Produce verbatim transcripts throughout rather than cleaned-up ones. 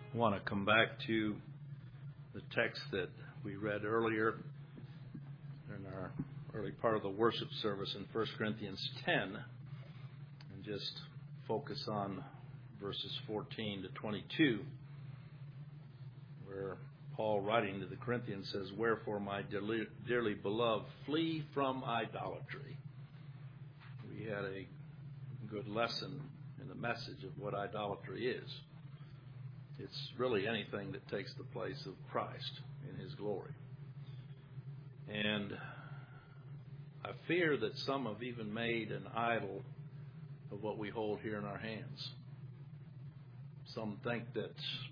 I want to come back to the text that we read earlier in our early part of the worship service in First Corinthians ten, and just focus on verses fourteen to twenty-two, where Paul, writing to the Corinthians, says, "Wherefore, my dearly, dearly beloved, flee from idolatry." We had a good lesson in the message of what idolatry is. It's really anything that takes the place of Christ in His glory. And I fear that some have even made an idol of what we hold here in our hands. Some think that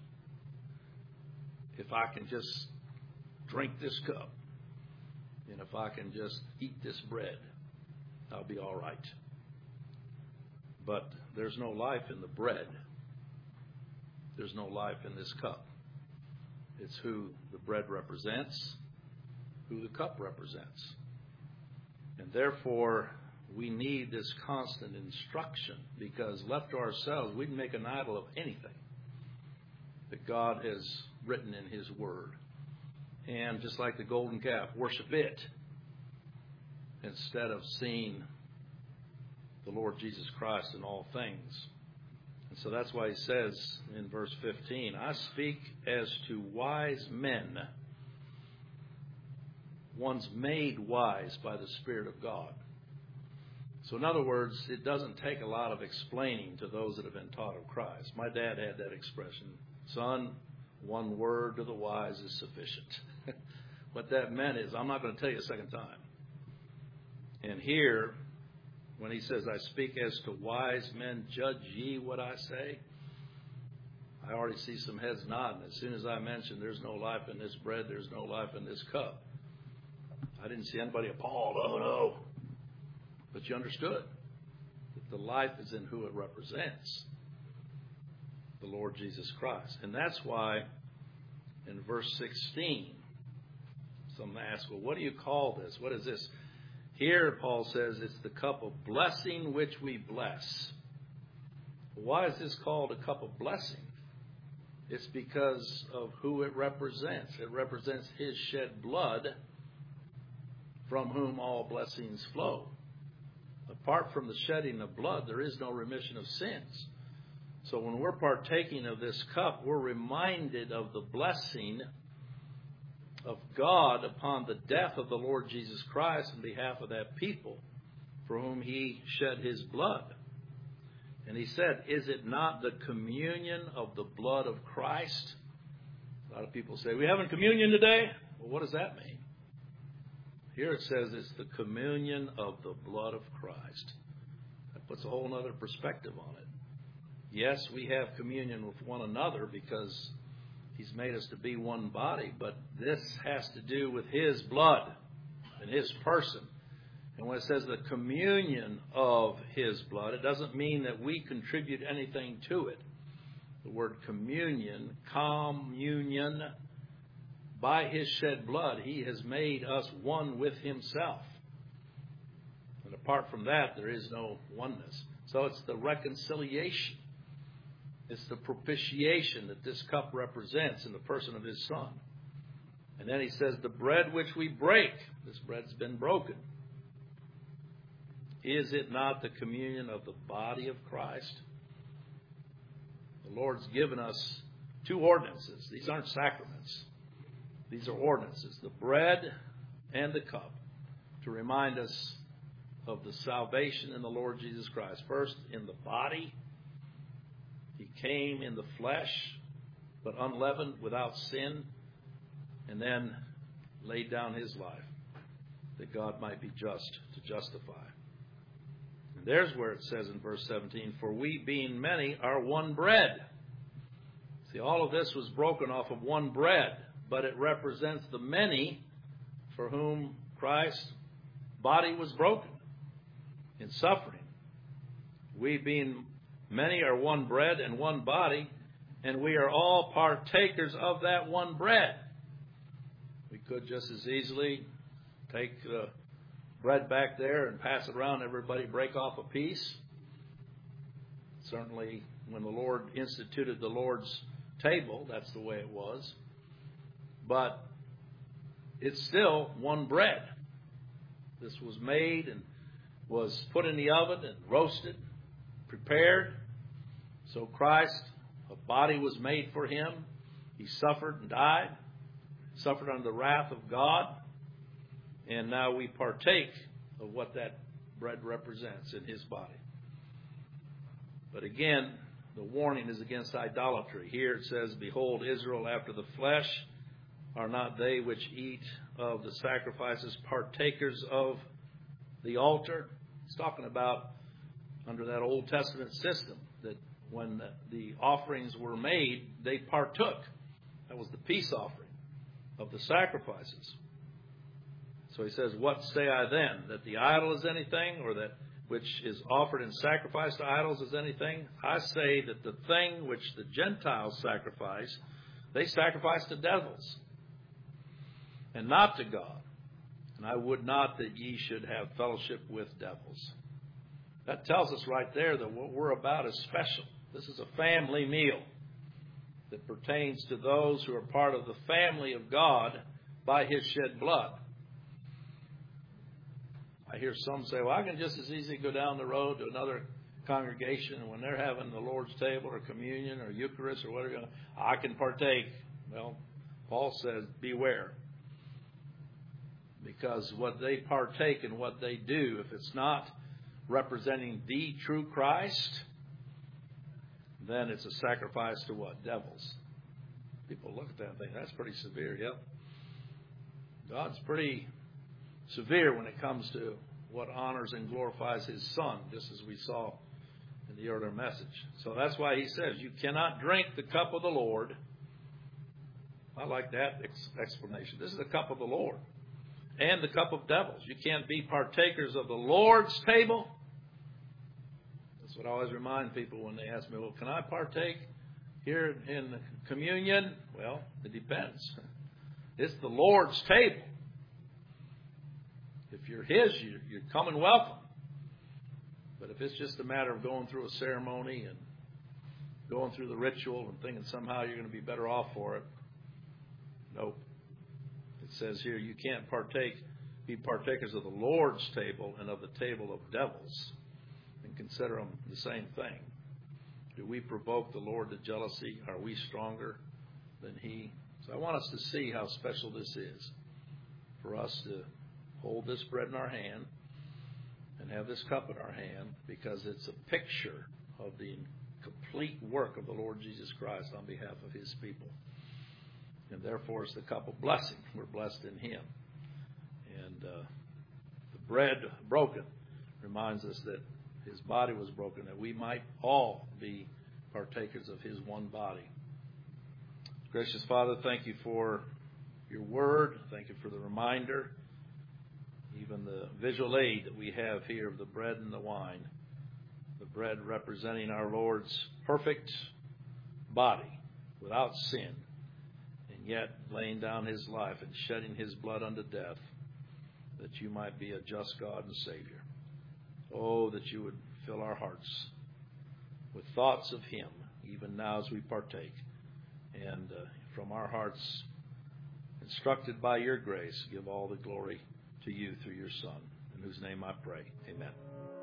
if I can just drink this cup, and if I can just eat this bread, I'll be all right. But there's no life in the bread. There's no life in this cup. It's who the bread represents, who the cup represents. And therefore, we need this constant instruction, because left to ourselves, we'd make an idol of anything that God has written in His Word. And just like the golden calf, worship it instead of seeing the Lord Jesus Christ in all things. And so that's why he says in verse fifteen, "I speak as to wise men, ones made wise by the Spirit of God." So in other words, it doesn't take a lot of explaining to those that have been taught of Christ. My dad had that expression, "Son, one word to the wise is sufficient." What that meant is, I'm not going to tell you a second time. And here, when he says, "I speak as to wise men, judge ye what I say," I already see some heads nodding. As soon as I mention there's no life in this bread, there's no life in this cup, I didn't see anybody appalled. Oh, no. But you understood that the life is in who it represents, the Lord Jesus Christ. And that's why in verse sixteen, some ask, well, what do you call this? What is this? Here, Paul says, it's the cup of blessing which we bless. Why is this called a cup of blessing? It's because of who it represents. It represents His shed blood, from whom all blessings flow. Apart from the shedding of blood, there is no remission of sins. So when we're partaking of this cup, we're reminded of the blessing of God upon the death of the Lord Jesus Christ on behalf of that people for whom He shed His blood. And he said, "Is it not the communion of the blood of Christ?" A lot of people say, "We having communion today?" Well, what does that mean? Here it says it's the communion of the blood of Christ. That puts a whole other perspective on it. Yes, we have communion with one another because He's made us to be one body, but this has to do with His blood and His person. And when it says the communion of His blood, it doesn't mean that we contribute anything to it. The word communion, communion, by His shed blood, He has made us one with Himself. And apart from that, there is no oneness. So it's the reconciliation. It's the propitiation that this cup represents in the person of His Son. And then he says, the bread which we break, this bread's been broken. Is it not the communion of the body of Christ? The Lord's given us two ordinances. These aren't sacraments. These are ordinances, the bread and the cup, to remind us of the salvation in the Lord Jesus Christ. First, in the body. He came in the flesh, but unleavened, without sin, and then laid down His life that God might be just to justify. And there's where it says in verse seventeen, "For we being many are one bread." See, all of this was broken off of one bread, but it represents the many for whom Christ's body was broken in suffering. We being many are one bread and one body, and we are all partakers of that one bread. We could just as easily take the bread back there and pass it around, everybody break off a piece. Certainly, when the Lord instituted the Lord's table. That's the way it was. But it's still one bread. This was made and was put in the oven and roasted, prepared. So Christ, a body was made for him. He suffered and died, suffered under the wrath of God. And now we partake of what that bread represents in his body. But again, the warning is against idolatry. Here it says, behold, Israel after the flesh, are not they which eat of the sacrifices partakers of the altar? It's talking about under that Old Testament system that when the offerings were made, they partook. That was the peace offering of the sacrifices. So he says, what say I then? That the idol is anything, or that which is offered in sacrifice to idols is anything? I say that the thing which the Gentiles sacrifice, they sacrifice to devils, and not to God. And I would not that ye should have fellowship with devils. That tells us right there that what we're about is special. This is a family meal that pertains to those who are part of the family of God by his shed blood. I hear some say, well, I can just as easily go down the road to another congregation, and when they're having the Lord's table or communion or Eucharist or whatever, I can partake. Well, Paul says, beware. Because what they partake and what they do, if it's not representing the true Christ, then it's a sacrifice to what? Devils. People look at that and think, that's pretty severe. Yep. God's pretty severe when it comes to what honors and glorifies his Son, just as we saw in the earlier message. So that's why he says, you cannot drink the cup of the Lord. I like that ex- explanation. This is the cup of the Lord and the cup of devils. You can't be partakers of the Lord's table. That's what I always remind people when they ask me, well, can I partake here in communion? Well, it depends. It's the Lord's table. If you're his, you're coming welcome. But if it's just a matter of going through a ceremony and going through the ritual and thinking somehow you're going to be better off for it, nope. It says here you can't partake, be partakers of the Lord's table and of the table of devils and consider them the same thing. Do we provoke the Lord to jealousy? Are we stronger than he? So I want us to see how special this is for us to hold this bread in our hand and have this cup in our hand, because it's a picture of the complete work of the Lord Jesus Christ on behalf of his people. And therefore it's the cup of blessing. We're blessed in him. And uh, the bread broken reminds us that his body was broken, that we might all be partakers of his one body. Gracious Father, thank you for your word. Thank you for the reminder, even the visual aid that we have here of the bread and the wine. The bread representing our Lord's perfect body without sin, and yet laying down his life and shedding his blood unto death, that you might be a just God and Savior. Oh, that you would fill our hearts with thoughts of him, even now as we partake. And uh, from our hearts, instructed by your grace, give all the glory to you through your Son, in whose name I pray. Amen.